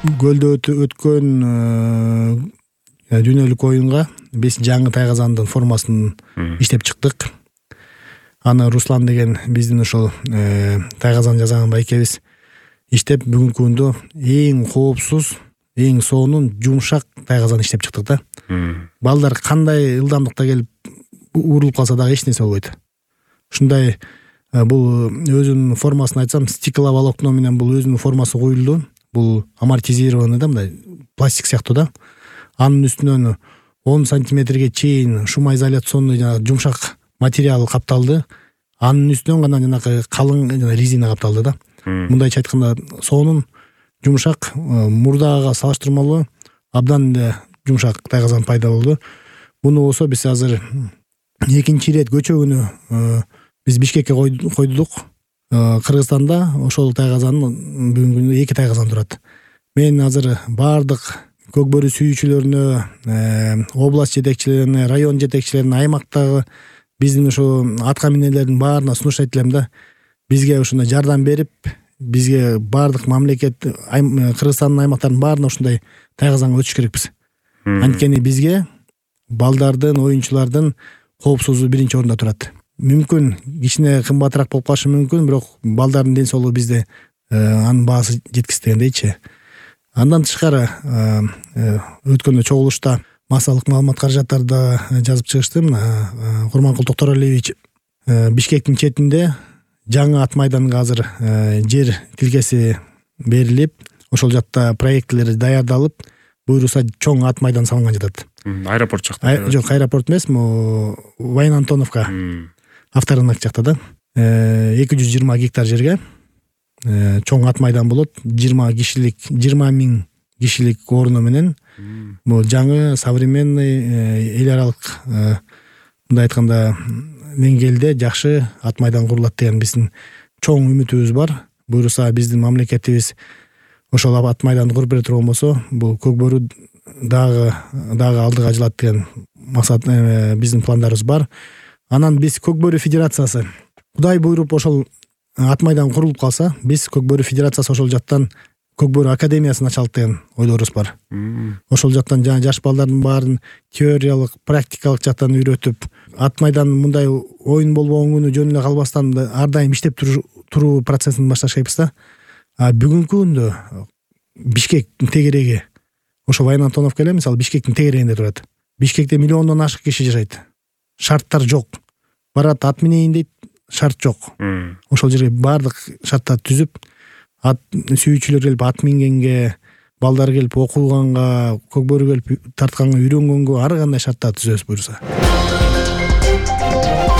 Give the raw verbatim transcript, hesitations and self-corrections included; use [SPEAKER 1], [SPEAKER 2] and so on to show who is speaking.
[SPEAKER 1] көлдө өткөн дүйнөлүк оюнга биз жаңы тайгазандын формасын иштеп чыктык. Аны Руслан деген биздин ошол тайгазан жасаган байкебиз иштеп бүгүнкү күндө эң коопсуз, эң сонун, жумшак тайгазан иштеп чыктык да. Балдар кандай ылдамдыкта келип урулуп калса дагы эч нерсе болбойт. Ушундай бул өзүнүн формасын айтсам, стекловолокно менен бул өзүнүн формасы коюлду. Бул амортизированный да, мындай пластик сыяктуу да. Анын үстүнөн он сантиметрге чейин шумоизоляционный жана жумшак материал капталды. Анын үстүнөн гана жанагы калың жана резина капталды да. Мындайча айтканда сонун, жумшак, мурдага салыштырмалуу абдан эле жумшак тайгазан пайда болду. Буну болсо биз азыр экинчи ирет көчөгүнү биз Бишкекке койдук. Кыргызстанда ошол тайгазанын бүгүнкү күндө эки тайгазан турат. Мен азыр бардык көкбөрү сүйүүчүлөрүнө, область жетекчилерине, район жетекчилерине, аймактагы биздин ошо атка минелердин баарына сунуш айтып элем да. Бизге ушундай жардам берип, бизге бардык мамлекет, Кыргызстандын аймактарынын баарына ушундай тайгазанга өтүш керекпиз. Анткени бизге балдардын, оюнчулардын коопсуздугу биринчи орунда турат. Мүмкүн кичине кымбатыраак болуп калышы мүмкүн, бирок балдардын ден соолугу бизде анын баасы жеткис дегендейчи. Андан тышкары өткөндө чогулушта массалык маалымат каражаттарда жазып чыгыштым. Курманкул Токторалиевич Бишкектин четинде жаңы ат майданга азыр жер тилкеси берилип, ошол жакта проектлери даярдалып, буйруса чоң ат майдан салынган жатат.
[SPEAKER 2] Аэропорт жакта.
[SPEAKER 1] Жок, аэропорт эмес, могу Вайн Антоновка авторынок жакта да. эки жүз жыйырма гектар жерге чоң ат майдан болот. жыйырма кишилик, жыйырма миң кишилик орну менен бул жаңы современный эл аралык, мындай айтканда, деңгээлде жакшы ат майдан курулат деген биздин чоң үмүтүбүз бар. Буйруса биздин мамлекетибиз ошол ат майданды куруп бере турган болсо, бул көкбөрү дагы дагы алдыга жылат деген максат, биздин пландарыбыз бар. Анан биз Көкбөрү федерациясы, Кудай буйруп ошол ат майдан курулуп калса, биз Көкбөрү федерациясы ошол жактан Көкбөрү академиясын ачалык деген ойлорубуз бар. Ошол жактан жана жаш балдардын баарын теориялык, практикалык жактан үйрөтүп, ат майдан мындай оюн болбогон күнү жөн эле калбастан ар дайым иштеп туруу процессин башташ керекпиз да. А бүгүнкү күндө Бишкектин тегереги ошо Вайн Антоновка эле, мисалы, Бишкектин тегерегинде турат. Бишкекте миллиондон ашык киши жашайт. Шарттар жок. Барат ат минейин дейт, шарт жок. Ошол жерге бардык шарттарды түзүп, ат сүйүүчүлөр келип ат мингенге, балдар келип окуганга, көкбөрү келип тартканга, үйрөнгөнгө ар кандай шарттарды түзөбүз буйруса.